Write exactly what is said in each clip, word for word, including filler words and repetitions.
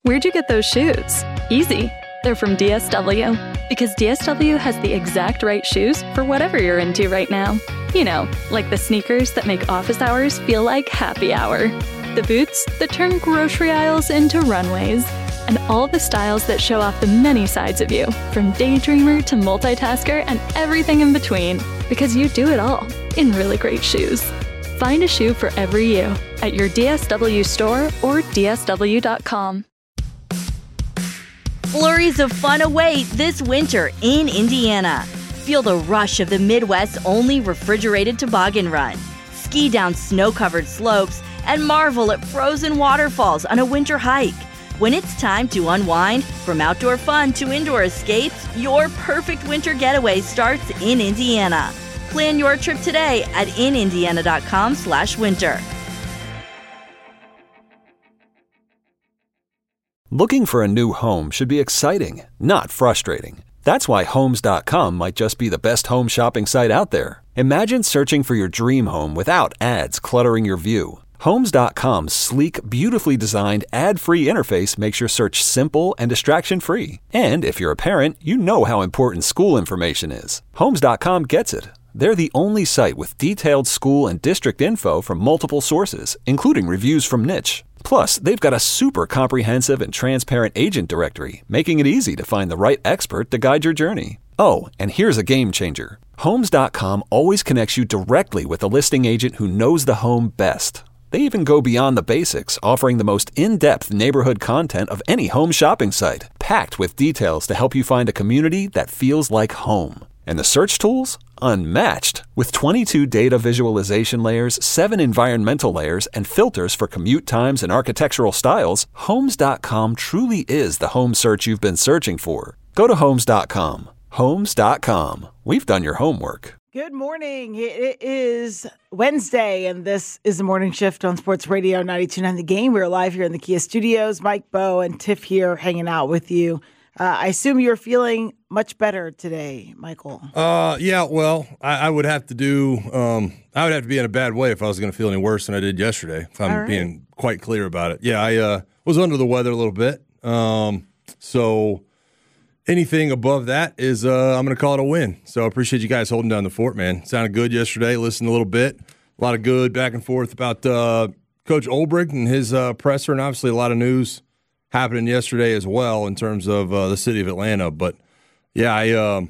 Where'd you get those shoes? Easy. They're from D S W. Because D S W has the exact right shoes for whatever you're into right now. You know, like the sneakers that make office hours feel like happy hour. The boots that turn grocery aisles into runways. And all the styles that show off the many sides of you, from daydreamer to multitasker and everything in between. Because you do it all in really great shoes. Find a shoe for every you at your D S W store or D S W dot com. Flurries of fun await this winter in Indiana. Feel the rush of the Midwest's only refrigerated toboggan run. Ski down snow-covered slopes and marvel at frozen waterfalls on a winter hike. When it's time to unwind, from outdoor fun to indoor escapes, your perfect winter getaway starts in Indiana. Plan your trip today at in indiana dot com slash winter. Looking for a new home should be exciting, not frustrating. That's why Homes dot com might just be the best home shopping site out there. Imagine searching for your dream home without ads cluttering your view. Homes dot com's sleek, beautifully designed, ad-free interface makes your search simple and distraction-free. And if you're a parent, you know how important school information is. Homes dot com gets it. They're the only site with detailed school and district info from multiple sources, including reviews from Niche. Plus, they've got a super comprehensive and transparent agent directory, making it easy to find the right expert to guide your journey. Oh, and here's a game changer. Homes dot com always connects you directly with a listing agent who knows the home best. They even go beyond the basics, offering the most in-depth neighborhood content of any home shopping site, packed with details to help you find a community that feels like home. And the search tools? Unmatched. With twenty-two data visualization layers, seven environmental layers, and filters for commute times and architectural styles, Homes dot com truly is the home search you've been searching for. Go to Homes dot com. Homes dot com. We've done your homework. Good morning. It is Wednesday, and this is the Morning Shift on Sports Radio ninety-two point nine The Game. We're live here in the Kia studios. Mike, Bo, and Tiff here hanging out with you. Uh, I assume you're feeling much better today, Michael. Uh, yeah, well, I, I would have to do, um, I would have to be in a bad way if I was going to feel any worse than I did yesterday, if I'm right. being quite clear about it. Yeah, I uh, was under the weather a little bit. Um, so anything above that is, uh, I'm going to call it a win. So I appreciate you guys holding down the fort, man. Sounded good yesterday. Listened a little bit. A lot of good back and forth about uh, Coach Ulbrich and his uh, presser, and obviously a lot of news happening yesterday as well in terms of uh, the city of Atlanta. But, yeah, I um,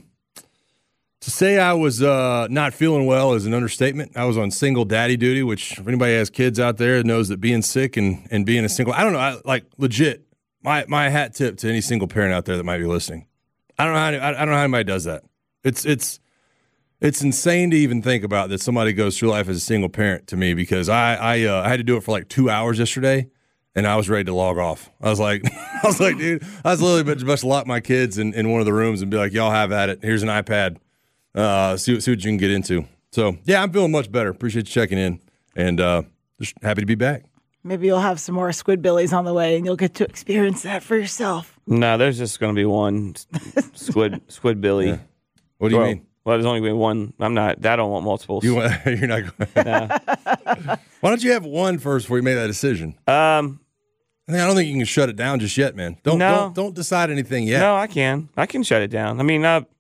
to say I was uh, not feeling well is an understatement. I was on single daddy duty, which if anybody has kids out there knows that being sick and, and being a single – I don't know, I, like legit, my, my hat tip to any single parent out there that might be listening. I don't know how I, I don't know how anybody does that. It's it's it's insane to even think about that somebody goes through life as a single parent to me, because I I, uh, I had to do it for like two hours yesterday. And I was ready to log off. I was like, I was like, dude, I was literally about to lock my kids in, in one of the rooms and be like, y'all have at it. Here's an iPad. Uh, see, see what you can get into. So, yeah, I'm feeling much better. Appreciate you checking in. And uh, just happy to be back. Maybe you'll have some more Squidbillies on the way, and you'll get to experience that for yourself. No, there's just going to be one squid Squidbilly. Yeah. What do you well, mean? Well, there's only going to be one. I'm not. I don't want multiples. You want, you're not going. Nah. Why don't you have one first before you make that decision? Um. I think I don't think you can shut it down just yet, man. Don't no. don't don't decide anything yet. No, I can. I can shut it down. I mean, uh,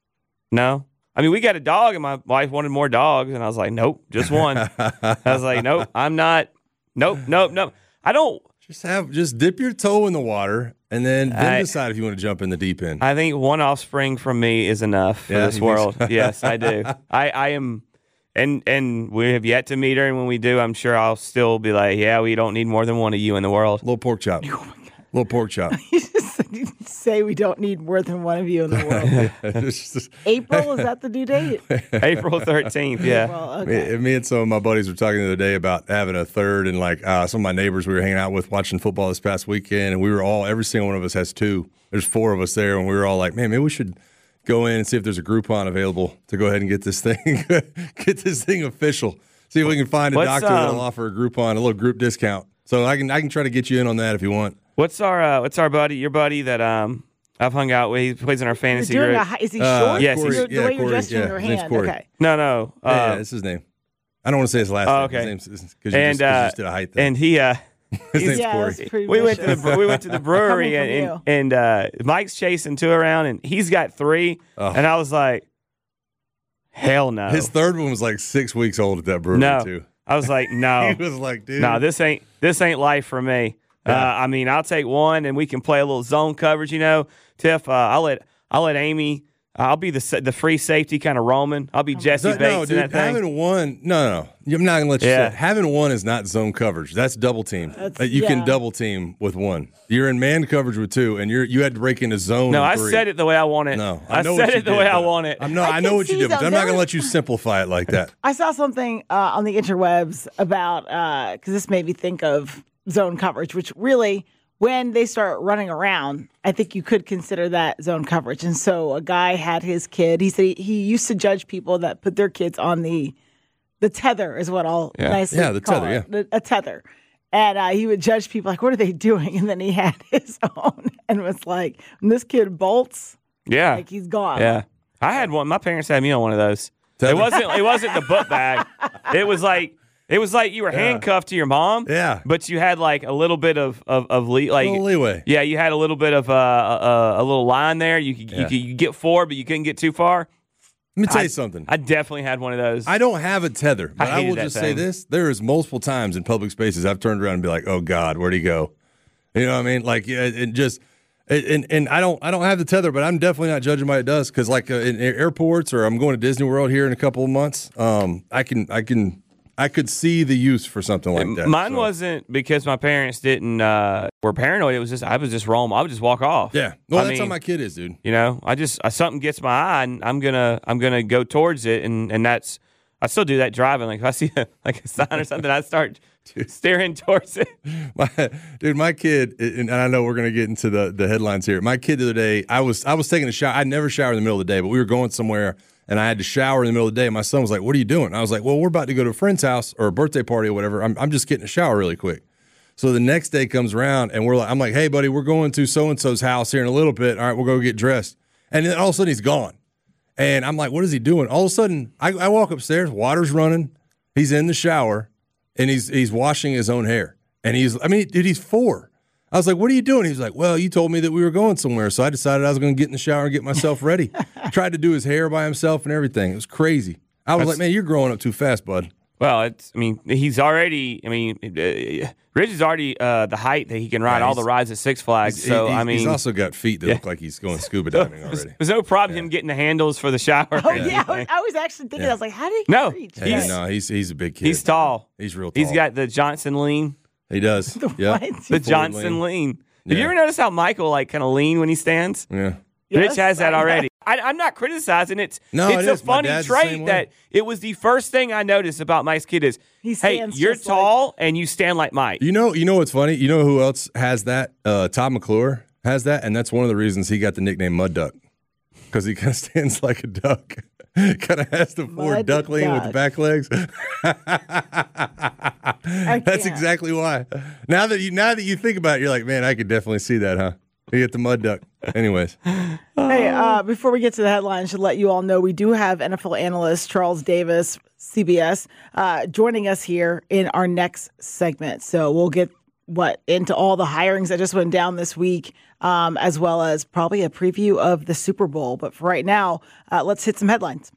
no. I mean, we got a dog, and my wife wanted more dogs, and I was like, nope, just one. I was like, nope, I'm not. Nope, nope, nope. I don't. Just have just dip your toe in the water, and then then I, decide if you want to jump in the deep end. I think one offspring from me is enough for yeah, this world. So? Yes, I do. I, I am. And and we have yet to meet her, and when we do, I'm sure I'll still be like, yeah, we don't need more than one of you in the world. Little pork chop. Oh my God. Little pork chop. You just say we don't need more than one of you in the world. just, April, is that the due date? April thirteenth, yeah. April, okay. me, me and some of my buddies were talking the other day about having a third, and like uh, some of my neighbors we were hanging out with watching football this past weekend, and we were all, every single one of us has two. There's four of us there, and we were all like, man, maybe we should go in and see if there's a Groupon available to go ahead and get this thing get this thing official. See if we can find a What's, doctor um, that'll offer a Groupon, a little group discount. So I can I can try to get you in on that if you want. What's our uh, what's our buddy? Your buddy that um I've hung out with. He plays in our fantasy You're doing group. A, is he Uh, short? yes, You're- he's- the yeah, way you're Corey, gesturing yeah, your his name's hand. Corey. Okay. no, no. Uh, Yeah, yeah, that's his name. I don't want to say his last Oh, name. okay. His name's because you and just, 'cause you uh, just did a height thing. and he uh His name's Yeah, Corey. that's pretty We went to the vicious. bre- we went to the brewery Coming and from and, and uh, Mike's chasing two around and he's got three Oh. and I was like, hell no. His third one was like six weeks old at that brewery no. too. I was like, no, He was like, dude, no, this ain't this ain't life for me. Uh, Yeah. I mean, I'll take one and we can play a little zone coverage. You know, Tiff, uh, I'll let I'll let Amy. I'll be the sa- the free safety kind of Roman. I'll be Jesse No, Bates no, in dude. that thing. Having one, no, no, no. I'm not gonna let you Yeah. say it. Having one is not zone coverage. That's double team. That's- Uh, you yeah. can double team with one. You're in man coverage with two, and you're you had to break into zone. No, in I three. said it the way I want it. No, I, know said what you it the did, way I but want it. I'm no, I I, know can what you see did, but that. I'm not There gonna was- let you simplify it like that. I saw something uh, on the interwebs about because this made me think of zone coverage, which really, when they start running around, I think you could consider that zone coverage. And so a guy had his kid. He said he, he used to judge people that put their kids on the the tether, is what I'll Yeah. nicely Yeah, the call tether, it, the- a tether. And uh, he would judge people like, what are they doing? And then he had his own and was like, when this kid bolts, Yeah, like he's gone. yeah. I had one. My parents had me on one of those. Tether. It wasn't. It wasn't the book bag. It was like. It was like you were handcuffed to your mom. Yeah. But you had like a little bit of of, of le- like A little leeway. Yeah, you had a little bit of uh, uh, a little line there. You could, Yeah. you could you could get forward, but you couldn't get too far. Let me tell I- you something. I definitely had one of those. I don't have a tether, but I, hated will that just say thing. this: there is multiple times in public spaces I've turned around and be like, "Oh God, where'd he go?" You know what I mean? Like, yeah, and just and and I don't I don't have the tether, but I'm definitely not judging by it does because like uh, in airports or I'm going to Disney World here in a couple of months, um, I can I can I could see the use for something like that. Mine So, wasn't because my parents didn't uh, were paranoid. It was just I was just roam. I would just walk off. Yeah, well, I that's mean, how my kid is, dude. You know, I just uh, something gets my eye, and I'm gonna I'm gonna go towards it, and, and that's I still do that driving. Like if I see a, like a sign or something, I start staring towards it. My, dude, my kid, and I know we're gonna get into the, the headlines here. My kid the other day, I was I was taking a shower. I never shower in the middle of the day, but we were going somewhere, and I had to shower in the middle of the day. And my son was like, "What are you doing?" And I was like, "Well, we're about to go to a friend's house or a birthday party or whatever. I'm I'm just getting a shower really quick." So the next day comes around, and we're like, I'm like, "Hey, buddy, we're going to so and so's house here in a little bit. All right, we'll go get dressed." And then all of a sudden he's gone, and I'm like, "What is he doing?" All of a sudden, I, I walk upstairs, water's running, he's in the shower. And he's he's washing his own hair. And he's, I mean, dude, he's four. I was like, what are you doing? He's like, well, you told me that we were going somewhere. So I decided I was going to get in the shower and get myself ready. Tried to do his hair by himself and everything. It was crazy. I was That's- like, man, you're growing up too fast, bud. Well, it's I mean he's already I mean uh, Rich is already uh, the height that he can ride Yeah, all the he's- rides at Six Flags. He's- So he's, I mean, he's also got feet that Yeah. look like he's going scuba diving there's, already. there's no problem him getting the handles for the shower. Oh, yeah. I was, I was actually thinking, I was like, how did he No, reach? Yeah, he's- no, he's he's a big kid. He's tall. He's real tall. He's got the Johnson lean. He does. Yeah. what? The Forward Johnson lean. lean. Have Yeah. you ever noticed how Michael like kind of lean when he stands? Yeah. Rich Yes, has that I- already. I, I'm not criticizing it. No, it's it a is. My funny dad's the trait same way. that it was the first thing I noticed about Mike's kid is, He hey, stands you're just like- tall and you stand like Mike. You know, you know what's funny? You know who else has that? Uh, Todd McClure has that, and that's one of the reasons he got the nickname Mud Duck because he kind of stands like a duck. Kind of has the forward Mud duckling with the Duck. back legs. I That's can't. exactly why. Now that you now that you think about it, you're like, man, I could definitely see that, huh? You get the Mud Duck. Anyways, Hey, uh, before we get to the headlines, should let you all know we do have N F L analyst Charles Davis, C B S, uh, joining us here in our next segment. So we'll get what into all the hirings that just went down this week, um, as well as probably a preview of the Super Bowl. But for right now, uh, let's hit some headlines.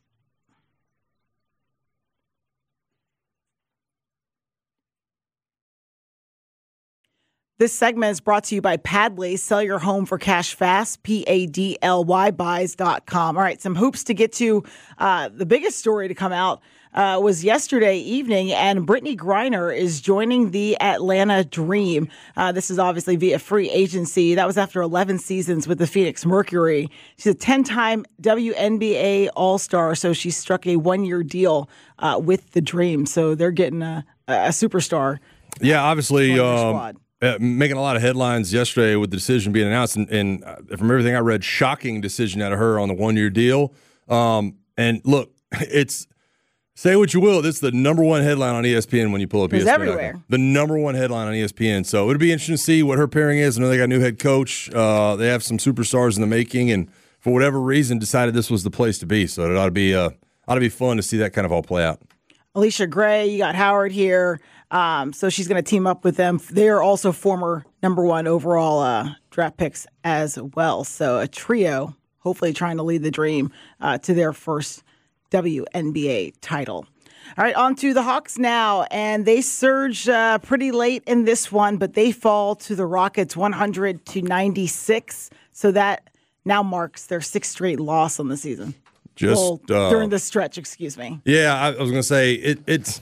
This segment is brought to you by Padley. Sell your home for cash fast. P A D L Y buys dot com. All right, some hoops to get to. Uh, the biggest story to come out uh, was yesterday evening, and Brittany Griner is joining the Atlanta Dream. Uh, this is obviously via free agency. That was after eleven seasons with the Phoenix Mercury. She's a ten-time W N B A All-Star, so she struck a one-year deal uh, with the Dream. So they're getting a, a superstar. yeah, obviously, Join their um, squad. uh, making a lot of headlines yesterday with the decision being announced, and, and uh, from everything I read, shocking decision out of her on the one-year deal. Um, and look, it's say what you will, this is the number one headline on E S P N when you pull up It's E S P N. everywhere. The number one headline on E S P N. So it'll be interesting to see what her pairing is. I know they got a new head coach. Uh, they have some superstars in the making, and for whatever reason, decided this was the place to be. So it ought to be uh, ought to be fun to see that kind of all play out. Alicia Gray, you got Howard here. Um, so she's going to team up with them. They are also former number one overall uh, draft picks as well. So a trio, hopefully trying to lead the dream uh, to their first W N B A title. All right, on to the Hawks now, and they surged uh, pretty late in this one, but they fall to the Rockets one hundred to ninety-six. So that now marks their sixth straight loss on the season. Just well, uh, during the stretch, excuse me. Yeah, I, I was going to say it, it's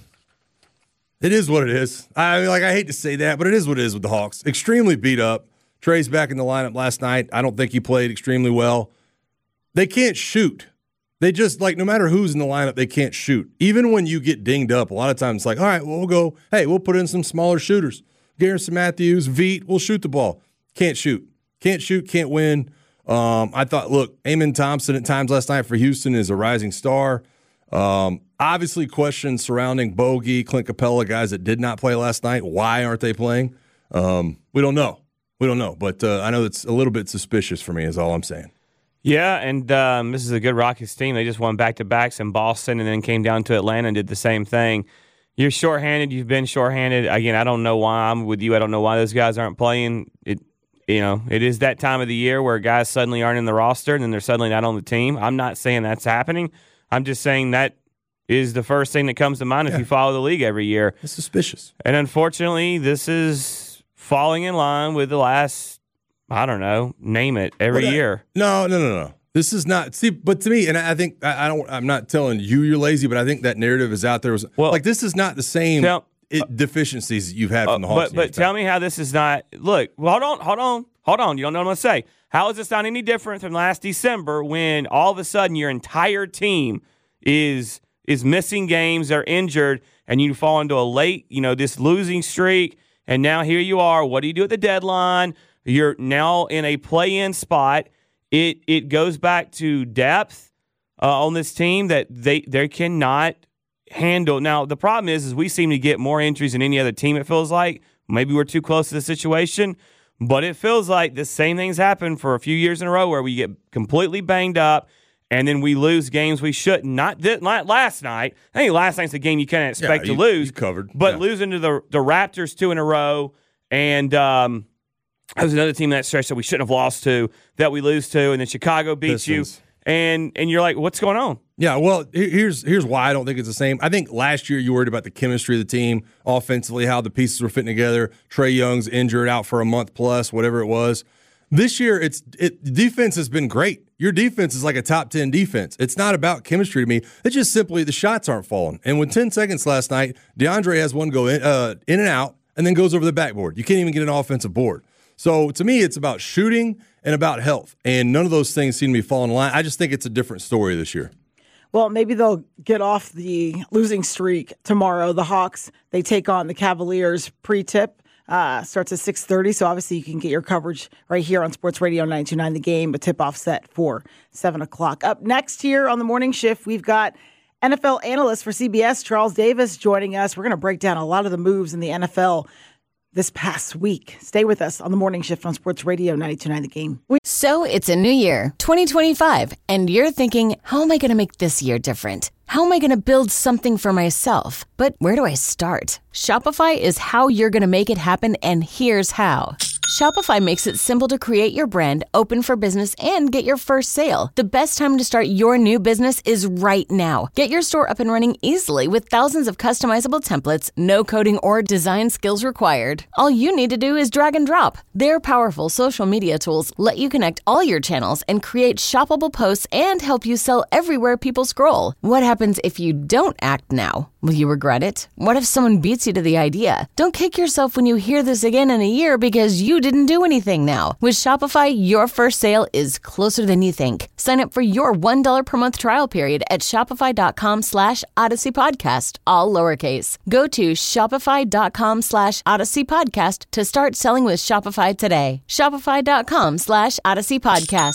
it is what it is. I mean, like I hate to say that, but it is what it is with the Hawks. Extremely beat up. Trey's back in the lineup last night. I don't think he played extremely well. They can't shoot. They just, like, no matter who's in the lineup, they can't shoot. Even when you get dinged up, a lot of times it's like, all right, well, we'll go, hey, we'll put in some smaller shooters. Garrison Matthews, Veet, we'll shoot the ball. Can't shoot. Can't shoot, can't win. Um, I thought, look, Amen Thompson at times last night for Houston is a rising star. Um, obviously, questions surrounding Bogey, Clint Capella, guys that did not play last night. Why aren't they playing? Um, we don't know. We don't know. But uh, I know it's a little bit suspicious for me is all I'm saying. Yeah, and um, this is a good Rockets team. They just won back-to-backs in Boston and then came down to Atlanta and did the same thing. You're shorthanded. You've been shorthanded. Again, I don't know why. I'm with you. I don't know why those guys aren't playing. It, you know, it is that time of the year where guys suddenly aren't in the roster and then they're suddenly not on the team. I'm not saying that's happening. I'm just saying that is the first thing that comes to mind yeah. if you follow the league every year. It's suspicious. And unfortunately, this is falling in line with the last, I don't know, name it, every well, that, year. No, no, no, no. This is not, see, but to me, and I think, I, I don't, I'm not telling you you're lazy, but I think that narrative is out there. Was, well, like, this is not the same tell, it, uh, deficiencies that you've had from the Hawks. But, but tell me how this is not, look, well, hold on, hold on, hold on. You don't know what I'm going to say. How is this not any different than last December when all of a sudden your entire team is is missing games, they're injured, and you fall into a late, you know, this losing streak, and now here you are. What do you do at the deadline? You're now in a play-in spot. It it goes back to depth uh, on this team that they they cannot handle. Now, the problem is, is we seem to get more injuries than any other team, it feels like. Maybe we're too close to the situation, but it feels like the same things happen for a few years in a row where we get completely banged up, and then we lose games we shouldn't. Not, th- not last night. I think last night's a game you can't expect yeah, to you, lose. You covered. But yeah. losing to the, the Raptors two in a row, and um, that was another team in that stretch that we shouldn't have lost to, that we lose to, and then Chicago beats Pistons. you. And and you're like, what's going on? Yeah, well, here's here's why I don't think it's the same. I think last year you worried about the chemistry of the team offensively, how the pieces were fitting together. Trey Young's injured, out for a month plus, whatever it was. This year, it's it defense has been great. Your defense is like a top ten defense. It's not about chemistry to me. It's just simply the shots aren't falling. And with ten seconds last night, DeAndre has one go in, uh, in and out and then goes over the backboard. You can't even get an offensive board. So to me, it's about shooting and about health. And none of those things seem to be falling in line. I just think it's a different story this year. Well, maybe they'll get off the losing streak tomorrow. The Hawks, they take on the Cavaliers pre-tip. Uh, starts at six thirty, so obviously you can get your coverage right here on Sports Radio ninety-two point nine The Game, a tip-off set for seven o'clock. Up next here on the morning shift, we've got N F L analyst for C B S, Charles Davis, joining us. We're going to break down a lot of the moves in the N F L this past week. Stay with us on the morning shift on Sports Radio ninety-two point nine The Game. We- so it's a new year, twenty twenty-five, and you're thinking, how am I going to make this year different? How am I going to build something for myself? But where do I start? Shopify is how you're going to make it happen, and here's how. Shopify makes it simple to create your brand, open for business, and get your first sale. The best time to start your new business is right now. Get your store up and running easily with thousands of customizable templates, no coding or design skills required. All you need to do is drag and drop. Their powerful social media tools let you connect all your channels and create shoppable posts and help you sell everywhere people scroll. What happens if you don't act now? Will you regret it? What if someone beats you to the idea? Don't kick yourself when you hear this again in a year because you didn't do anything now. With Shopify, your first sale is closer than you think. Sign up for your one dollar per month trial period at shopify.com slash Odyssey Podcast, all lowercase. Go to shopify.com slash Odyssey Podcast to start selling with Shopify today. Shopify.com slash Odyssey Podcast.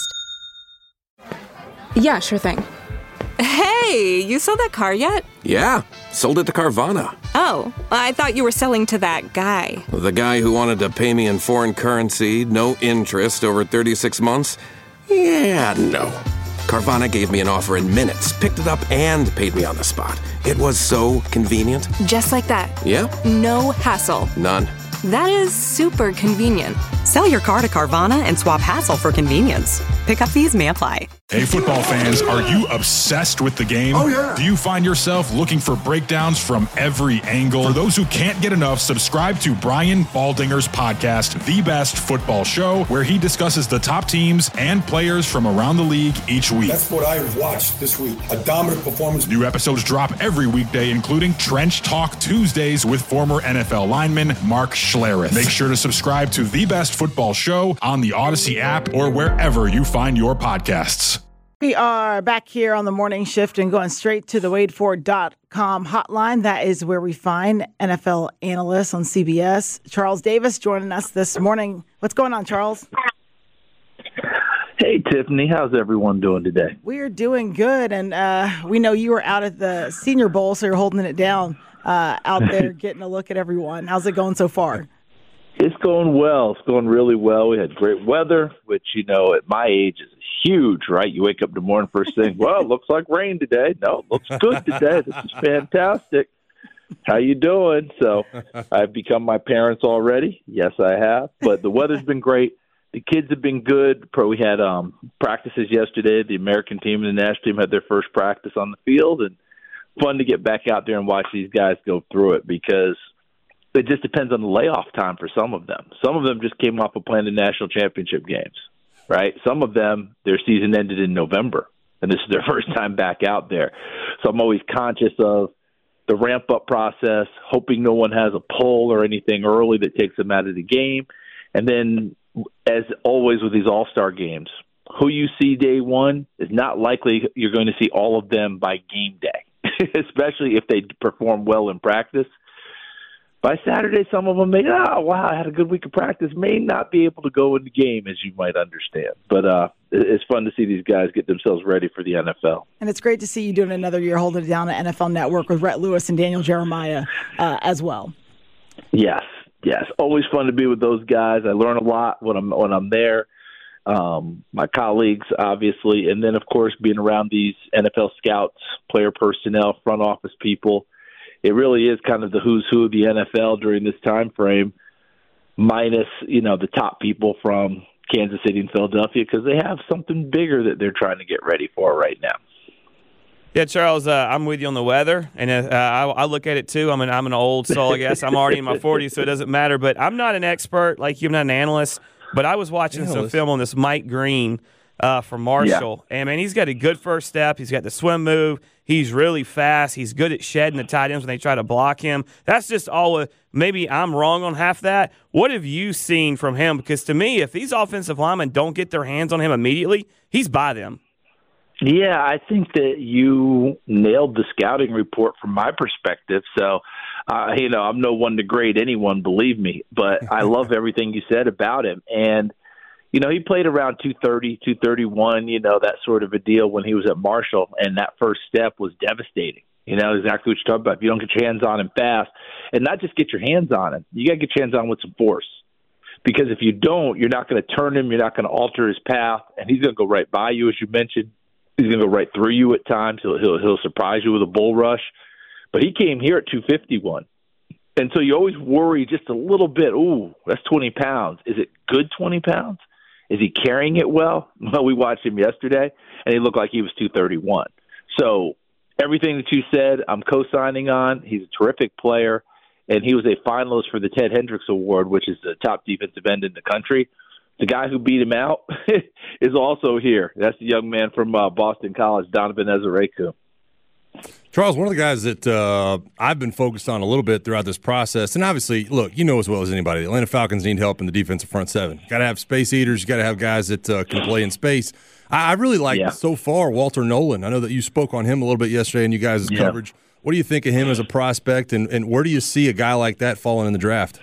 Yeah, sure thing. Hey, you sold that car yet? Yeah, sold it to Carvana. Oh, I thought you were selling to that guy. The guy who wanted to pay me in foreign currency, no interest, over thirty-six months? Yeah, no. Carvana gave me an offer in minutes, picked it up, and paid me on the spot. It was so convenient. Just like that. Yeah? No hassle. None. That is super convenient. Sell your car to Carvana and swap hassle for convenience. Pickup fees may apply. Hey, football fans, are you obsessed with the game? Oh, yeah. Do you find yourself looking for breakdowns from every angle? For those who can't get enough, subscribe to Brian Baldinger's podcast, The Best Football Show, where he discusses the top teams and players from around the league each week. That's what I watched this week. A dominant performance. New episodes drop every weekday, including Trench Talk Tuesdays with former N F L lineman Mark Schlereth. Make sure to subscribe to The Best Football Show on the Odyssey app or wherever you find your podcasts. We are back here on the morning shift and going straight to the Wade Ford dot com hotline. That is where we find N F L analysts on C B S. Charles Davis joining us this morning. What's going on, Charles? Hey, Tiffany. How's everyone doing today? We're doing good, and uh, we know you were out at the Senior Bowl, so you're holding it down uh, out there, getting a look at everyone. How's it going so far? It's going well. It's going really well. We had great weather, which, you know, at my age is huge, right? You wake up in the morning, first thing, well, it looks like rain today. No, it looks good today. This is fantastic. How you doing? So I've become my parents already. Yes, I have. But the weather's been great. The kids have been good. We had um, practices yesterday. The American team and the national team had their first practice on the field, and fun to get back out there and watch these guys go through it because it just depends on the layoff time for some of them. Some of them just came off of playing the national championship games, right? Some of them, their season ended in November, and this is their first time back out there. So I'm always conscious of the ramp-up process, hoping no one has a pull or anything early that takes them out of the game. And then, as always with these all-star games, who you see day one is not likely you're going to see all of them by game day, especially if they perform well in practice. By Saturday, some of them may, oh, wow, I had a good week of practice, may not be able to go in the game, as you might understand. But uh, it's fun to see these guys get themselves ready for the N F L. And it's great to see you doing another year holding it down at N F L Network with Rhett Lewis and Daniel Jeremiah uh, as well. Yes, yes. Always fun to be with those guys. I learn a lot when I'm when I'm there. Um, my colleagues, obviously, and then, of course, being around these N F L scouts, player personnel, front office people. It really is kind of the who's who of the N F L during this time frame, minus, you know, the top people from Kansas City and Philadelphia, because they have something bigger that they're trying to get ready for right now. Yeah, Charles, uh, I'm with you on the weather, and uh, I, I look at it too. I'm an I'm an old soul, I guess. I'm already in my forties, so it doesn't matter. But I'm not an expert like you. I'm not an analyst. But I was watching analyst. some film on this Mike Green uh, from Marshall, yeah. and man, he's got a good first step. He's got the swim move. He's really fast. He's good at shedding the tight ends when they try to block him. That's just all. Uh, maybe I'm wrong on half that. What have you seen from him? Because to me, if these offensive linemen don't get their hands on him immediately, he's by them. Yeah, I think that you nailed the scouting report from my perspective. So, uh, you know, I'm no one to grade anyone, believe me. But I love everything you said about him. And, you know, he played around two thirty, two thirty-one, you know, that sort of a deal when he was at Marshall. And that first step was devastating. You know, exactly what you're talking about. If you don't get your hands on him fast, and not just get your hands on him, you got to get your hands on him with some force. Because if you don't, you're not going to turn him. You're not going to alter his path. And he's going to go right by you, as you mentioned. He's going to go right through you at times. He'll, he'll, he'll surprise you with a bull rush. But he came here at two fifty-one. And so you always worry just a little bit, ooh, that's twenty pounds. Is it good twenty pounds? Is he carrying it well? Well, we watched him yesterday, and he looked like he was two thirty-one. So everything that you said, I'm co-signing on. He's a terrific player, and he was a finalist for the Ted Hendricks Award, which is the top defensive end in the country. The guy who beat him out is also here. That's the young man from uh, Boston College, Donovan Ezereku. Charles, one of the guys that uh, I've been focused on a little bit throughout this process, and obviously, look, you know as well as anybody, the Atlanta Falcons need help in the defensive front seven. You got to have space eaters. You got to have guys that uh, can play in space. I, I really like yeah. so far Walter Nolan. I know that you spoke on him a little bit yesterday in you guys' yeah. coverage. What do you think of him as a prospect, and, and where do you see a guy like that falling in the draft?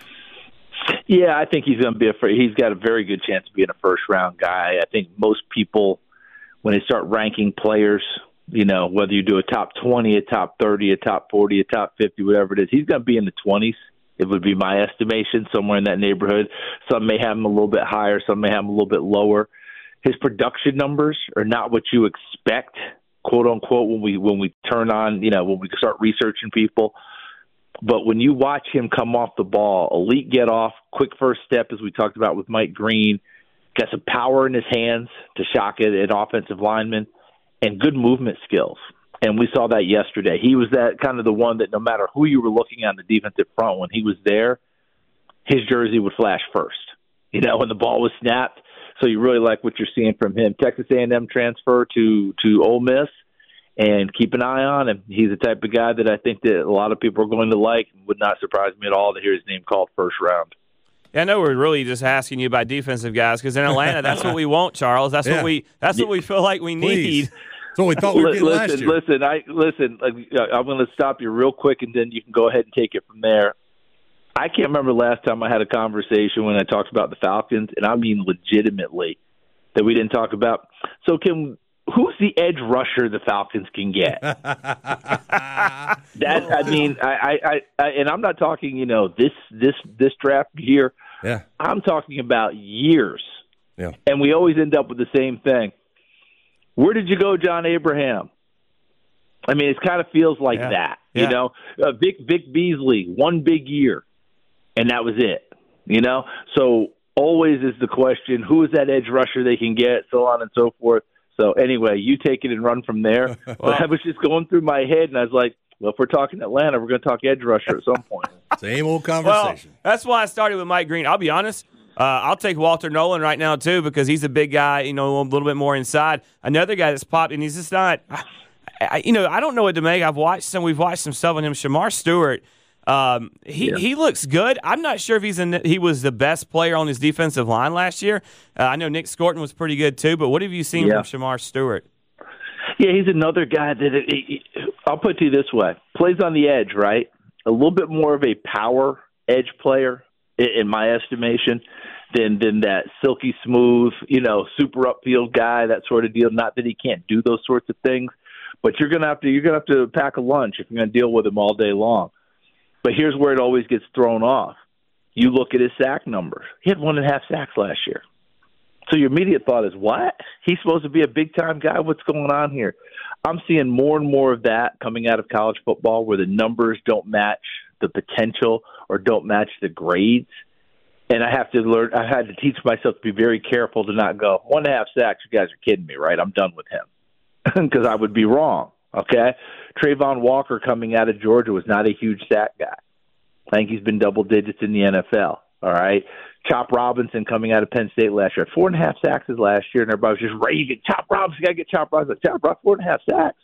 Yeah, I think he's going to be a. He's got a very good chance of being a first-round guy. I think most people, when they start ranking players, you know, whether you do a top twenty, a top thirty, a top forty, a top fifty, whatever it is, he's going to be in the twenties. It would be my estimation, somewhere in that neighborhood. Some may have him a little bit higher, some may have him a little bit lower. his production numbers are not what you expect, quote unquote, when we when we turn on, you know, when we start researching people. But when you watch him come off the ball, elite get off, quick first step, as we talked about with Mike Green, got some power in his hands to shock it at offensive linemen, and good movement skills. And we saw that yesterday. He was that kind of the one that no matter who you were looking at on the defensive front, when he was there, his jersey would flash first, you know, when the ball was snapped. So you really like what you're seeing from him. Texas A and M transfer to, to Ole Miss, and keep an eye on him. He's the type of guy that I think that a lot of people are going to like. Would not surprise me at all to hear his name called first round. Yeah, I know we're really just asking you about defensive guys because in Atlanta, that's what we want, Charles. That's yeah. what we that's what we feel like we Please. need. That's what we thought we were getting listen, last year. Listen, I listen. I'm going to stop you real quick, and then you can go ahead and take it from there. I can't remember the last time I had a conversation when I talked about the Falcons, and I mean legitimately, that we didn't talk about. So can who's the edge rusher the Falcons can get? that I mean, I, I, I, and I'm not talking, you know, this this this draft year. Yeah, I'm talking about years. Yeah, and we always end up with the same thing. Where did you go, John Abraham? I mean, it kind of feels like yeah. that. Yeah. You know, uh, Vic Vic Beasley, one big year, and that was it. You know, so always is the question: who is that edge rusher they can get? So on and so forth. So anyway, you take it and run from there. Well, but I was just going through my head, and I was like, well, if we're talking Atlanta, we're going to talk edge rusher at some point. Same old conversation. Well, that's why I started with Mike Green. I'll be honest. Uh, I'll take Walter Nolan right now, too, because he's a big guy, you know, a little bit more inside. Another guy that's popped, and he's just not I, I, you know, I don't know what to make. I've watched some. We've watched some stuff on him. Shamar Stewart, um, he, yeah. he looks good. I'm not sure if he's in, he was the best player on his defensive line last year. Uh, I know Nick Scorton was pretty good, too, but what have you seen yeah. from Shamar Stewart? Yeah, he's another guy that it, it, I'll put it to you this way: plays on the edge, right? A little bit more of a power edge player, in my estimation, than than that silky smooth, you know, super upfield guy, that sort of deal. Not that he can't do those sorts of things, but you're gonna have to you're gonna have to pack a lunch if you're gonna deal with him all day long. But here's where it always gets thrown off: you look at his sack numbers. He had one and a half sacks last year. So your immediate thought is, what? He's supposed to be a big-time guy? What's going on here? I'm seeing more and more of that coming out of college football where the numbers don't match the potential or don't match the grades. And I have to learn, I had to teach myself to be very careful to not go, one and a half sacks, you guys are kidding me, right? I'm done with him. Because I would be wrong, okay? Trayvon Walker coming out of Georgia was not a huge sack guy. I think he's been double digits in the N F L, all right? Chop Robinson coming out of Penn State last year. Four and a half sacks his last year, and everybody was just raving. Chop Robinson, got to get Chop Robinson. Chop Robinson, four and a half sacks.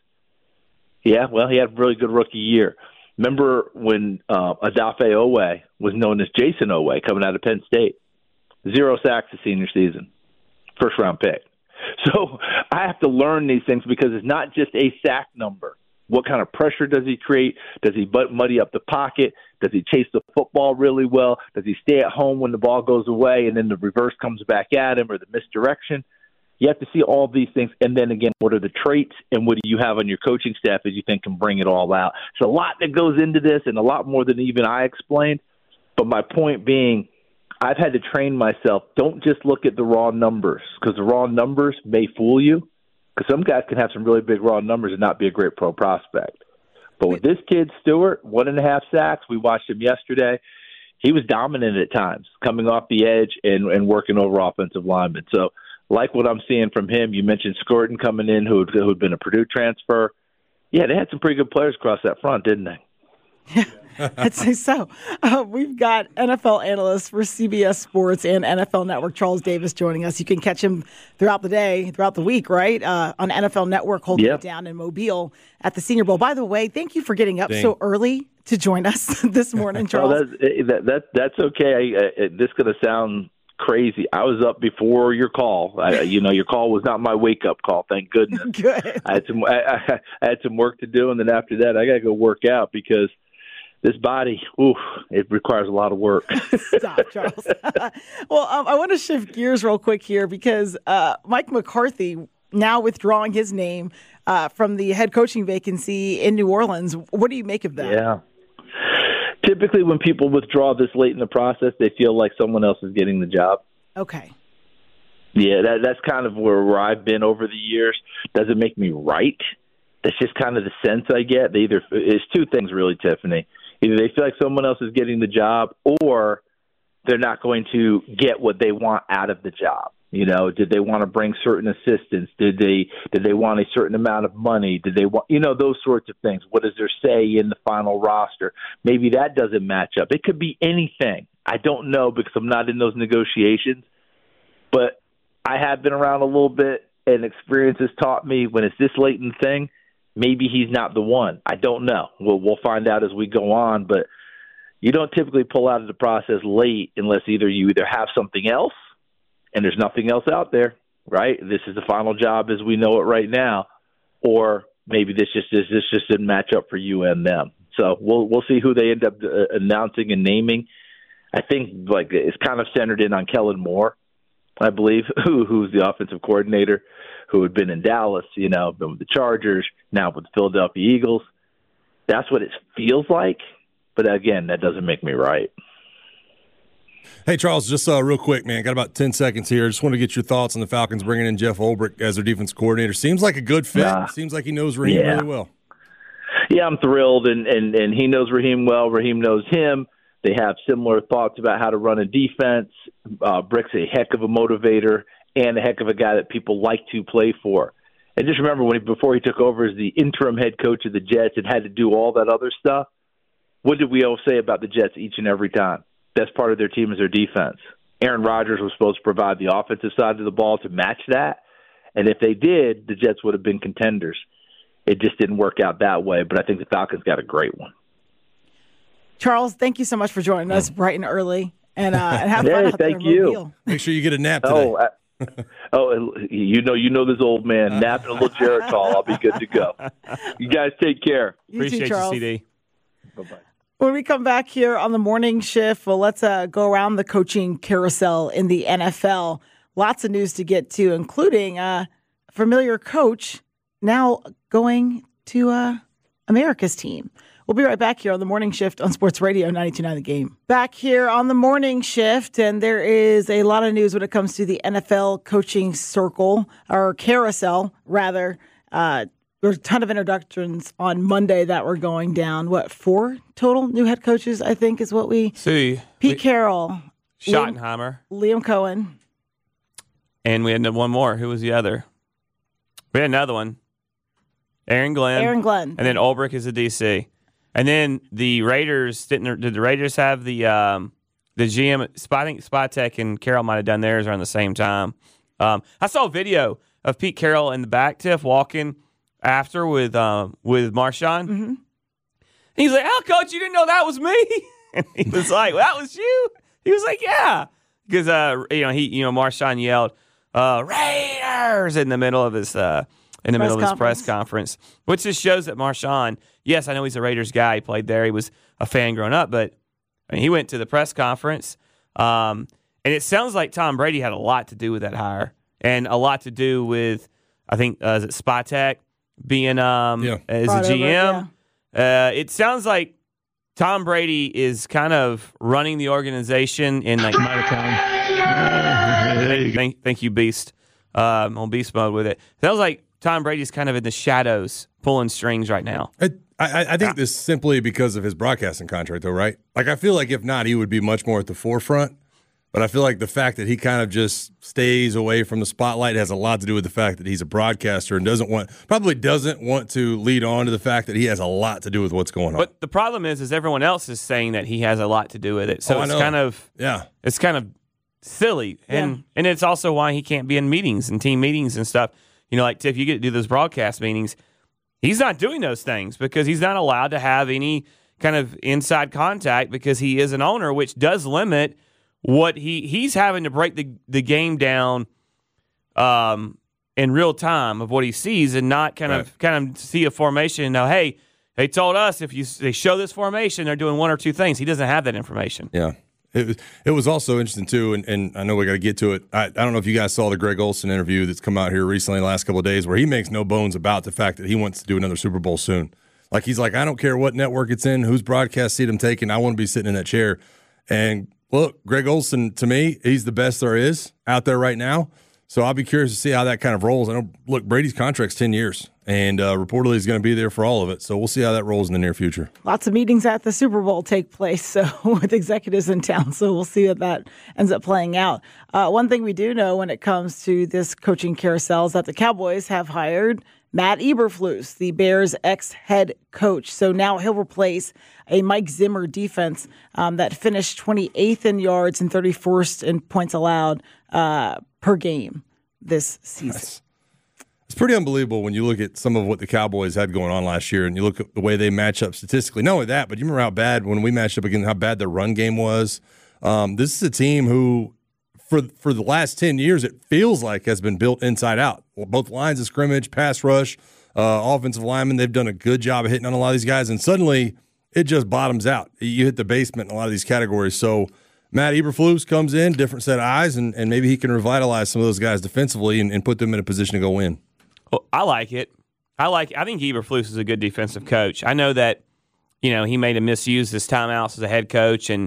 Yeah, well, he had a really good rookie year. Remember when uh, Odafe Owe was known as Jason Owe coming out of Penn State? Zero sacks the senior season. First round pick. So I have to learn these things because it's not just a sack number. What kind of pressure does he create? Does he muddy up the pocket? Does he chase the football really well? Does he stay at home when the ball goes away and then the reverse comes back at him or the misdirection? You have to see all these things. And then, again, what are the traits and what do you have on your coaching staff that you think can bring it all out? It's a lot that goes into this and a lot more than even I explained. But my point being, I've had to train myself. Don't just look at the raw numbers because the raw numbers may fool you. Because some guys can have some really big raw numbers and not be a great pro prospect. But with this kid, Stewart, one and a half sacks, we watched him yesterday. He was dominant at times, coming off the edge and, and working over offensive linemen. So, like what I'm seeing from him, you mentioned Scorton coming in, who who had been a Purdue transfer. Yeah, they had some pretty good players across that front, didn't they? Yeah. I'd say so. Uh, we've got N F L analyst for C B S Sports and N F L Network, Charles Davis, joining us. You can catch him throughout the day, throughout the week, right? Uh, on N F L Network, holding yep. it down in Mobile at the Senior Bowl. By the way, thank you for getting up Dang. so early to join us this morning, Charles. Oh, that's, that, that, that's okay. I, I, this is going to sound crazy. I was up before your call. I, you know, your call was not my wake-up call, thank goodness. Good. I had some, I, I, I had some work to do, and then after that, I got to go work out because this body, oof, it requires a lot of work. Stop, Charles. Well, um, I want to shift gears real quick here because uh, Mike McCarthy now withdrawing his name uh, from the head coaching vacancy in New Orleans. What do you make of that? Yeah. Typically when people withdraw this late in the process, they feel like someone else is getting the job. Okay. Yeah, that, that's kind of where, where I've been over the years. Doesn't make me right. That's just kind of the sense I get. They either it's two things really, Tiffany. Either they feel like someone else is getting the job, or they're not going to get what they want out of the job. You know, did they want to bring certain assistants? Did they did they want a certain amount of money? Did they want, you know, those sorts of things? What is their say in the final roster? Maybe that doesn't match up. It could be anything. I don't know because I'm not in those negotiations. But I have been around a little bit, and experience has taught me when it's this latent thing, maybe he's not the one. I don't know. We'll, we'll find out as we go on. But you don't typically pull out of the process late unless either you either have something else, and there's nothing else out there, right? This is the final job as we know it right now, or maybe this just this, this just didn't match up for you and them. So we'll we'll see who they end up uh, announcing and naming. I think like it's kind of centered in on Kellen Moore, I believe, who who's the offensive coordinator, who had been in Dallas, you know, been with the Chargers, now with the Philadelphia Eagles. That's what it feels like, but again, that doesn't make me right. Hey, Charles, just uh, real quick, man. Got about ten seconds here. Just want to get your thoughts on the Falcons bringing in Jeff Ulbrich as their defense coordinator. Seems like a good fit. Nah. Seems like he knows Raheem yeah. really well. Yeah, I'm thrilled, and, and, and he knows Raheem well. Raheem knows him. They have similar thoughts about how to run a defense. Uh, Brick's a heck of a motivator and a heck of a guy that people like to play for. And just remember, when he, before he took over as the interim head coach of the Jets and had to do all that other stuff, what did we all say about the Jets each and every time? Best part of their team is their defense. Aaron Rodgers was supposed to provide the offensive side of the ball to match that. And if they did, the Jets would have been contenders. It just didn't work out that way, but I think the Falcons got a great one. Charles, thank you so much for joining us bright and early. And, uh, and have hey, fun out thank there in you. Mobile. Make sure you get a nap today. Oh, I, oh, you know, you know this old man. Nap and a little Geritol. I'll be good to go. You guys take care. You Appreciate too, Charles. you, C D. Bye-bye. When we come back here on the morning shift, well, let's uh, go around the coaching carousel in the N F L. Lots of news to get to, including a familiar coach now going to uh, America's team. We'll be right back here on the morning shift on Sports Radio ninety-two point nine The Game. Back here on the morning shift, and there is a lot of news when it comes to the N F L coaching circle, or carousel, rather. Uh, There's a ton of introductions on Monday that were going down. What, four total new head coaches, I think, is what we see. Pete we, Carroll. Schottenheimer. Liam, Liam Cohen. And we had one more. Who was the other? We had another one. Aaron Glenn. Aaron Glenn. And then Ulbrich is a D C. And then the Raiders, didn't did the Raiders have the um, the G M? I think Spatek and Carroll might have done theirs around the same time. Um, I saw a video of Pete Carroll in the back, Tiff, walking after with um, with Marshawn. Mm-hmm. He's like, "How, coach, you didn't know that was me?" And he was like, well, "That was you." He was like, "Yeah," because uh, you know he, you know, Marshawn yelled uh, "Raiders" in the middle of his uh, in the press middle of his conference. press conference, which just shows that Marshawn. Yes, I know he's a Raiders guy. He played there. He was a fan growing up, but I mean, he went to the press conference, um, and it sounds like Tom Brady had a lot to do with that hire, and a lot to do with, I think, uh, is it Spatek being um, yeah. as Brought a G M. over, yeah. uh, it sounds like Tom Brady is kind of running the organization in like thank, thank you, Beast, um, on Beast mode with it. Sounds like Tom Brady's kind of in the shadows, pulling strings right now. I, I, I think this simply because of his broadcasting contract, though, right? Like, I feel like if not, he would be much more at the forefront. But I feel like the fact that he kind of just stays away from the spotlight has a lot to do with the fact that he's a broadcaster and doesn't want, probably doesn't want to lead on to the fact that he has a lot to do with what's going on. But the problem is, is everyone else is saying that he has a lot to do with it. So Oh, I it's know. kind of, yeah, it's kind of silly, and Yeah. and it's also why he can't be in meetings and team meetings and stuff. You know, like Tiff, you get to do those broadcast meetings. He's not doing those things because he's not allowed to have any kind of inside contact because he is an owner, which does limit what he he's having to break the the game down um, in real time of what he sees and not kind Right. of kind of see a formation. Now, hey, they told us if you they show this formation, they're doing one or two things. He doesn't have that information. yeah. It was, it was also interesting, too, and, and I know we got to get to it. I, I don't know if you guys saw the Greg Olson interview that's come out here recently in the last couple of days where he makes no bones about the fact that he wants to do another Super Bowl soon. Like, he's like, I don't care what network it's in, whose broadcast seat I'm taking, I want to be sitting in that chair. And, look, Greg Olson, to me, he's the best there is out there right now. So I'll be curious to see how that kind of rolls. I know, look, Brady's contract's ten years, and uh, reportedly he's going to be there for all of it. So we'll see how that rolls in the near future. Lots of meetings at the Super Bowl take place so with executives in town, so we'll see how that ends up playing out. Uh, one thing we do know when it comes to this coaching carousel is that the Cowboys have hired Matt Eberflus, the Bears' ex-head coach. So now he'll replace a Mike Zimmer defense um, that finished twenty-eighth in yards and thirty-first in points allowed uh, per game this season. That's, it's pretty unbelievable when you look at some of what the Cowboys had going on last year and you look at the way they match up statistically. Not only that, but you remember how bad when we matched up again, how bad their run game was. Um, this is a team who, for for the last ten years, it feels like has been built inside out. Both lines of scrimmage, pass rush, uh, offensive linemen, they've done a good job of hitting on a lot of these guys, and suddenly it just bottoms out. You hit the basement in a lot of these categories. So Matt Eberflus comes in, different set of eyes, and, and maybe he can revitalize some of those guys defensively and, and put them in a position to go win. Well, I like it. I like. I think Eberflus is a good defensive coach. I know that, you know, he may have misused his timeouts as a head coach and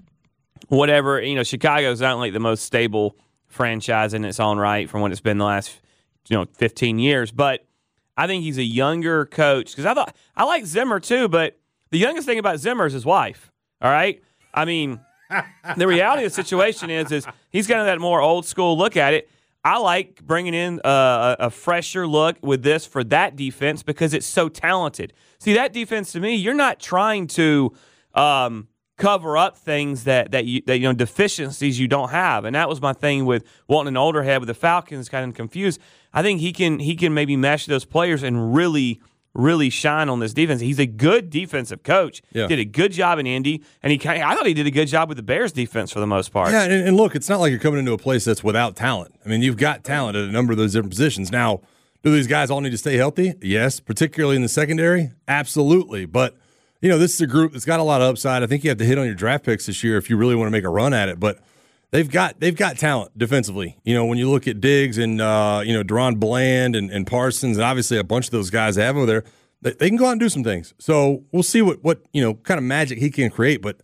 whatever. You know, Chicago's not like the most stable franchise in its own right from what it's been the last, you know, fifteen years. But I think he's a younger coach because I thought I like Zimmer too. But the youngest thing about Zimmer is his wife. All right, I mean. The reality of the situation is, is he's got that more old school look at it. I like bringing in a, a fresher look with this for that defense because it's so talented. See, that defense to me, you're not trying to um, cover up things that that you, that you know deficiencies you don't have, and that was my thing with wanting an older head with the Falcons, kind of confused. I think he can he can maybe mesh those players and really. really shine on this defense. He's a good defensive coach. Yeah. Did a good job in Indy, and he I thought he did a good job with the Bears defense for the most part. Yeah, and, and look, it's not like you're coming into a place that's without talent. I mean, you've got talent at a number of those different positions. Now, do these guys all need to stay healthy? Yes, particularly in the secondary? Absolutely. But, you know, this is a group that's got a lot of upside. I think you have to hit on your draft picks this year if you really want to make a run at it. But they've got they've got talent defensively. You know, when you look at Diggs and, uh, you know, Deron Bland and, and Parsons and obviously a bunch of those guys they have over there, they can go out and do some things. So we'll see what, what you know, kind of magic he can create. But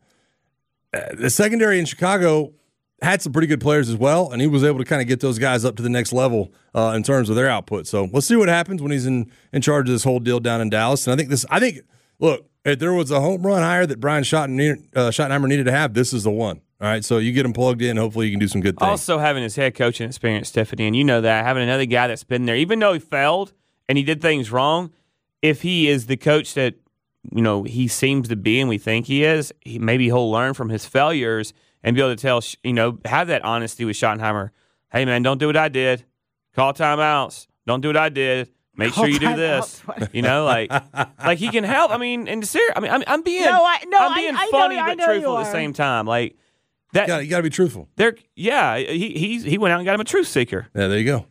uh, the secondary in Chicago had some pretty good players as well, and he was able to kind of get those guys up to the next level uh, in terms of their output. So we'll see what happens when he's in, in charge of this whole deal down in Dallas. And I think this, I think, look, if there was a home run hire that Brian Schottenheimer, uh, Schottenheimer needed to have, this is the one. All right, so you get him plugged in. Hopefully you can do some good things. Also having his head coaching experience, Stephanie, and you know that, having another guy that's been there, even though he failed and he did things wrong, if he is the coach that, you know, he seems to be and we think he is, he, maybe he'll learn from his failures and be able to tell, you know, have that honesty with Schottenheimer. Hey, man, don't do what I did. Call timeouts. Don't do what I did. Make Call sure you do this. You know, like, like he can help. I mean, and serious. I mean, I'm, I'm being, no, I, no, I'm being I, I funny know, but I know truthful at the same time. Like that. You got to be truthful. They're, yeah, he he's, he went out and got him a truth seeker. Yeah, there you go.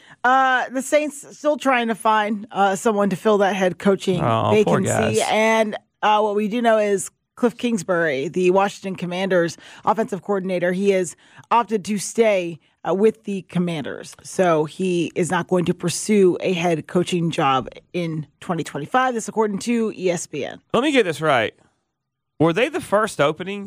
Uh, the Saints still trying to find uh, someone to fill that head coaching oh, vacancy. And uh, what we do know is Cliff Kingsbury, the Washington Commanders offensive coordinator, he has opted to stay uh, with the Commanders. So he is not going to pursue a head coaching job in twenty twenty-five. This according to E S P N. Let me get this right. Were they the first opening?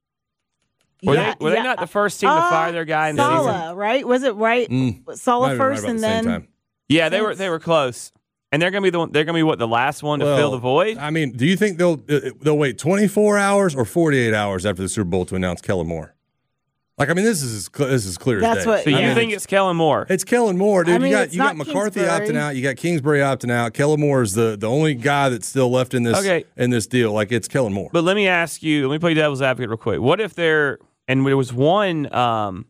Were, yeah, they, were yeah. they not the first team to uh, fire their guy in the Saleh, season? right? Was it right? Mm. Saleh first right and the then time. Yeah, they were they were close. And they're gonna be the one, they're gonna be what the last one to well, fill the void. I mean, do you think they'll they'll wait twenty-four hours or forty-eight hours after the Super Bowl to announce Kellen Moore? Like, I mean, this is this is clear That's as day. what- So you I mean, think it's Kellen Moore? It's Kellen Moore, dude. I mean, you got it's you got not McCarthy Kingsbury. opting out. You got Kingsbury opting out. Kellen Moore is the, the only guy that's still left in this Okay. in this deal. Like, it's Kellen Moore. But let me ask you, let me play devil's advocate real quick. What if there and there was one um,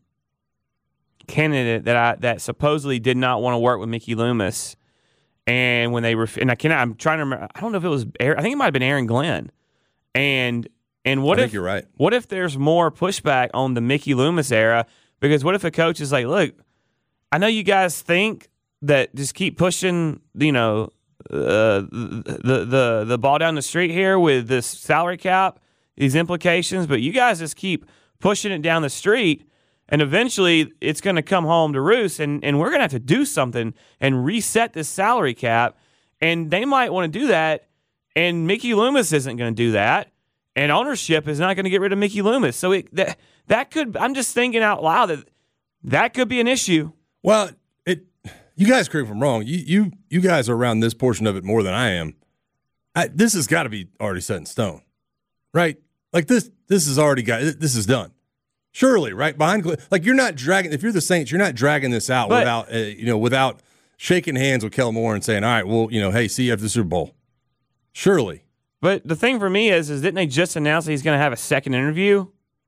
candidate that I that supposedly did not want to work with Mickey Loomis, and when they were and I cannot I'm trying to remember I don't know if it was Aaron, I think it might have been Aaron Glenn. And and what I if think you're right. What if there's more pushback on the Mickey Loomis era? Because what if a coach is like, look, I know you guys think that just keep pushing, you know, uh, the the the ball down the street here with this salary cap, these implications, but you guys just keep pushing it down the street, and eventually it's going to come home to roost, and, and we're going to have to do something and reset this salary cap, and they might want to do that, and Mickey Loomis isn't going to do that, and ownership is not going to get rid of Mickey Loomis. So it, that that could, I'm just thinking out loud that that could be an issue. Well, it. You guys correct me if I'm wrong. You you you guys are around this portion of it more than I am. I, this has got to be already set in stone, right? Like this this is already got this is done. Surely, right? Behind like you're not dragging. If you're the Saints, you're not dragging this out but, without uh, you know without shaking hands with Kellen Moore and saying, "All right, well, you know, hey, see you after the Super Bowl." Surely. But the thing for me is, is didn't they just announce that he's going to have a second interview?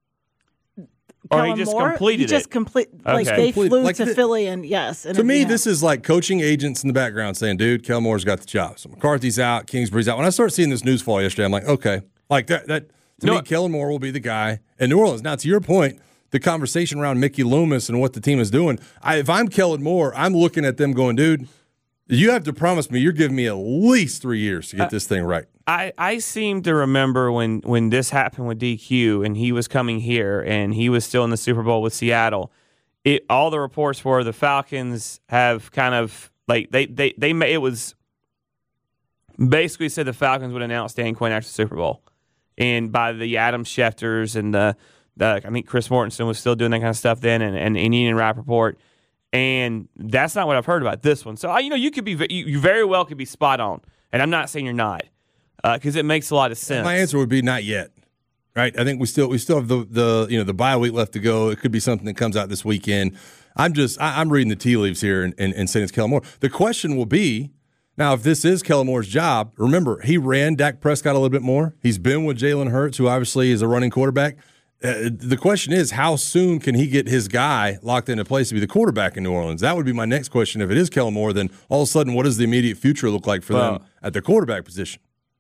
Or Kellen he just Moore? completed he just it. Complete, like okay. they Complete, flew like to the, Philly and yes. And to me, yeah. this is like coaching agents in the background saying, "Dude, Kellen Moore's got the job. So McCarthy's out, Kingsbury's out." When I started seeing this news fall yesterday, I'm like, okay, like that. That to no, me, Kellen Moore will be the guy in New Orleans. Now, to your point, the conversation around Mickey Loomis and what the team is doing. I, if I'm Kellen Moore, I'm looking at them going, "Dude, you have to promise me you're giving me at least three years to get uh, this thing right." I, I seem to remember when, when this happened with D Q and he was coming here and he was still in the Super Bowl with Seattle. It all the reports were the Falcons have kind of like they they they it was basically said the Falcons would announce Dan Quinn after the Super Bowl, and by the Adam Schefters and the, the I think Chris Mortensen was still doing that kind of stuff then, and and, and Ian Rappaport. And that's not what I've heard about this one. So you know you could be you, you very well could be spot on, and I'm not saying you're not. Because uh, it makes a lot of sense. My answer would be not yet, right? I think we still we still have the the you know the bye week left to go. It could be something that comes out this weekend. I'm just I, I'm reading the tea leaves here and, and, and saying it's Kellen Moore. The question will be now if this is Kellen Moore's job. Remember, he ran Dak Prescott a little bit more. He's been with Jalen Hurts, who obviously is a running quarterback. Uh, the question is, how soon can he get his guy locked into place to be the quarterback in New Orleans? That would be my next question. If it is Kellen Moore, then all of a sudden, what does the immediate future look like for well, them at the quarterback position?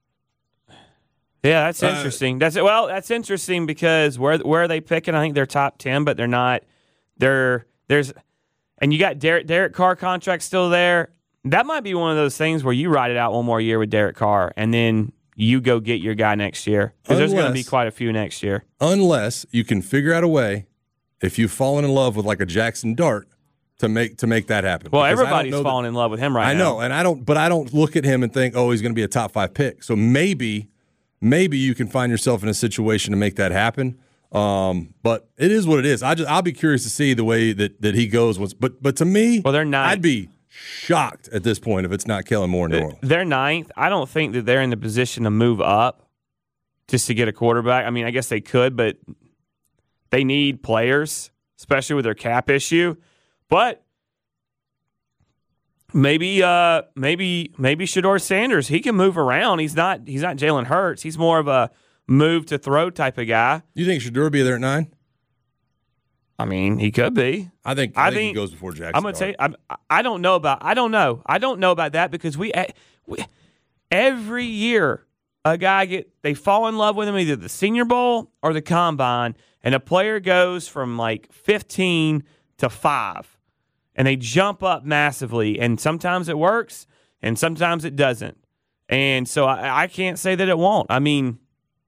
Yeah, that's interesting. Uh, that's well, that's interesting because where where are they picking? I think they're top ten, but they're not. They're there's, and you got Derek Derek Carr contract still there. That might be one of those things where you ride it out one more year with Derek Carr, and then you go get your guy next year because there's going to be quite a few next year. Unless you can figure out a way, if you've fallen in love with like a Jackson Dart, to make to make that happen. Well, because everybody's falling that, in love with him right I now. I know, and I don't. But I don't look at him and think, oh, he's going to be a top five pick. So maybe. Maybe you can find yourself in a situation to make that happen, um, but it is what it is. I just I'll be curious to see the way that, that he goes. Once, but but to me, well, they're ninth. I'd be shocked at this point if it's not Kellen Moore in New Orleans. They're ninth. I don't think that they're in the position to move up just to get a quarterback. I mean, I guess they could, but they need players, especially with their cap issue. But Maybe, uh, maybe, maybe Shedeur Sanders. He can move around. He's not. He's not Jalen Hurts. He's more of a move to throw type of guy. You think Shedeur be there at nine? I mean, he could be. I think. I, I think, think he goes before Jackson. I'm gonna tell you. I'm, I don't know about. I don't know. I don't know about that because we, we every year a guy get they fall in love with him either the Senior Bowl or the Combine, and a player goes from like fifteen to five. And they jump up massively, and sometimes it works, and sometimes it doesn't. And so I, I can't say that it won't. I mean,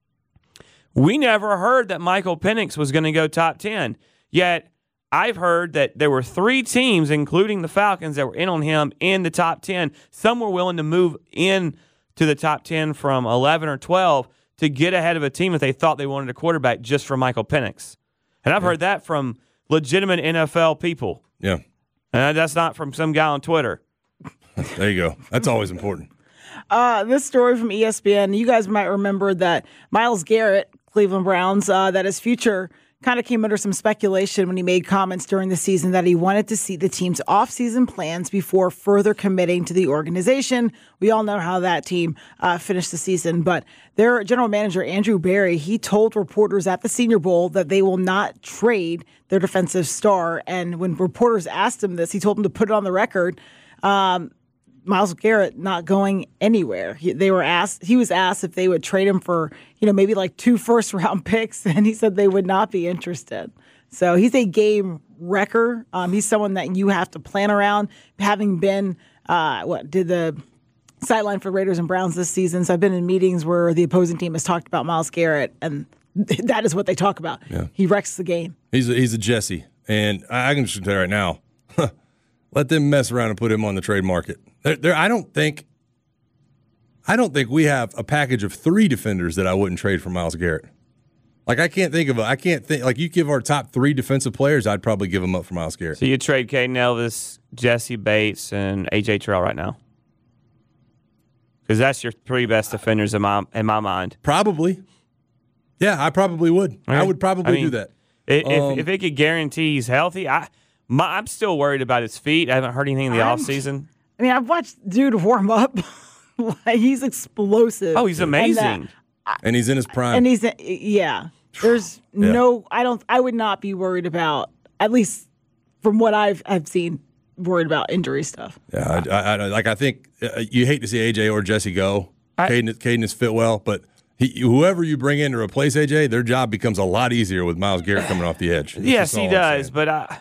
we never heard that Michael Penix was going to go top ten, yet I've heard that there were three teams, including the Falcons, that were in on him in the top ten. Some were willing to move in to the top ten from eleven or twelve to get ahead of a team if they thought they wanted a quarterback just for Michael Penix. And I've yeah. heard that from legitimate N F L people. Yeah. And that's not from some guy on Twitter. There you go. That's always important. Uh, this story from E S P N, you guys might remember that Myles Garrett, Cleveland Browns, uh, that his future kind of came under some speculation when he made comments during the season that he wanted to see the team's offseason plans before further committing to the organization. We all know how that team uh, finished the season, but their general manager, Andrew Berry, he told reporters at the Senior Bowl that they will not trade their defensive star. And when reporters asked him this, he told them to put it on the record. Um, Myles Garrett not going anywhere. He, they were asked. He was asked if they would trade him for, you know, maybe like two first round picks, and he said they would not be interested. So he's a game wrecker. Um, he's someone that you have to plan around. Having been uh, what did the sideline for Raiders and Browns this season, so I've been in meetings where the opposing team has talked about Myles Garrett, and that is what they talk about. Yeah. He wrecks the game. He's a, he's a Jesse, and I can just tell you right now, let them mess around and put him on the trade market. There, there, I don't think, I don't think we have a package of three defenders that I wouldn't trade for Myles Garrett. Like, I can't think of a, I can't think, like, you give our top three defensive players, I'd probably give them up for Myles Garrett. So you trade Caden Elvis, Jesse Bates, and A J Terrell right now? Because that's your three best defenders in my in my mind. Probably. Yeah, I probably would. Okay. I would probably I mean, do that. If, um, if it could guarantee he's healthy, I, my, I'm still worried about his feet. I haven't heard anything in the I'm, offseason. I mean, I've watched dude warm up. He's explosive. Oh, he's amazing. And, that, and he's in his prime. And he's, yeah. There's yeah. no, I don't, I would not be worried about, at least from what I've I've seen, worried about injury stuff. Yeah, I, I, I, like I think uh, you hate to see A J or Jesse go. I, Caden, Caden is fit well, but he, whoever you bring in to replace A J, their job becomes a lot easier with Myles Garrett coming off the edge. That's yes, he I'm does, saying. but I,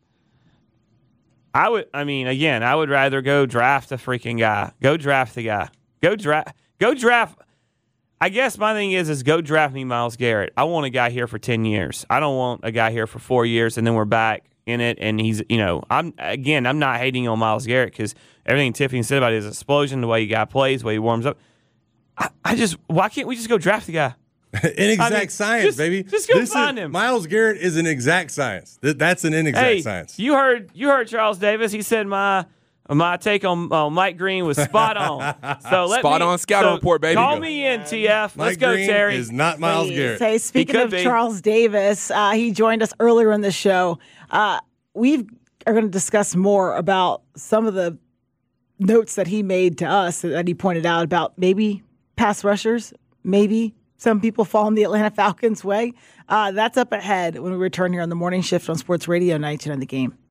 I would, I mean, again, I would rather go draft a freaking guy. Go draft the guy. Go draft. Go draft. I guess my thing is, is go draft me Myles Garrett. I want a guy here for ten years. I don't want a guy here for four years and then we're back in it. And he's, you know, I'm again, I'm not hating on Myles Garrett because everything Tiffany said about his explosion, the way he guy plays, the way he warms up. I, I just, why can't we just go draft the guy? Inexact I mean, science, just, baby. Just go this find is, him. Myles Garrett is an exact science. Th- That's an inexact hey, science. You heard, you heard Charles Davis. He said my. My take on uh, Mike Green was spot on. So let spot me, on scouting so report, baby. Call me in, T F. Let's Mike go, Green Terry. is not Myles Garrett. Say, speaking of be. Charles Davis, uh, he joined us earlier in the show. Uh, we are going to discuss more about some of the notes that he made to us that he pointed out about maybe pass rushers, maybe some people fall in the Atlanta Falcons' way. Uh, that's up ahead when we return here on the morning shift on Sports Radio ninety-two nine The Game.